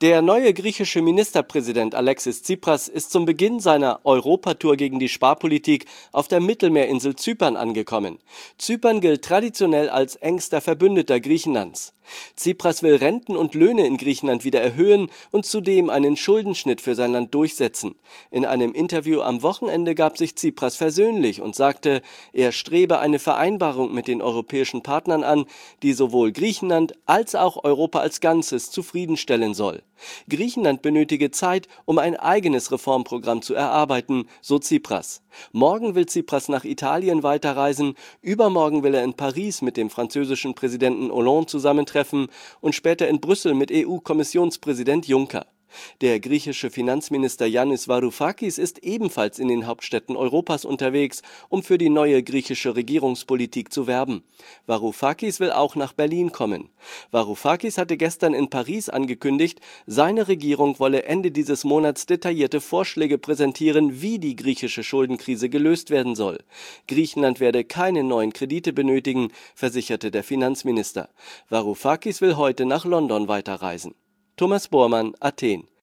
Der neue griechische Ministerpräsident Alexis Tsipras ist zum Beginn seiner Europatour gegen die Sparpolitik auf der Mittelmeerinsel Zypern angekommen. Zypern gilt traditionell als engster Verbündeter Griechenlands. Tsipras will Renten und Löhne in Griechenland wieder erhöhen und zudem einen Schuldenschnitt für sein Land durchsetzen. In einem Interview am Wochenende gab sich Tsipras versöhnlich und sagte, er strebe eine Vereinbarung mit den europäischen Partnern an, die sowohl Griechenland als auch Europa als Ganzes zufriedenstellen soll. Griechenland benötige Zeit, um ein eigenes Reformprogramm zu erarbeiten, so Tsipras. Morgen will Tsipras nach Italien weiterreisen, übermorgen will er in Paris mit dem französischen Präsidenten Hollande zusammentreffen und später in Brüssel mit EU-Kommissionspräsident Juncker. Der griechische Finanzminister Yannis Varoufakis ist ebenfalls in den Hauptstädten Europas unterwegs, um für die neue griechische Regierungspolitik zu werben. Varoufakis will auch nach Berlin kommen. Varoufakis hatte gestern in Paris angekündigt, seine Regierung wolle Ende dieses Monats detaillierte Vorschläge präsentieren, wie die griechische Schuldenkrise gelöst werden soll. Griechenland werde keine neuen Kredite benötigen, versicherte der Finanzminister. Varoufakis will heute nach London weiterreisen. Thomas Bormann, Athen.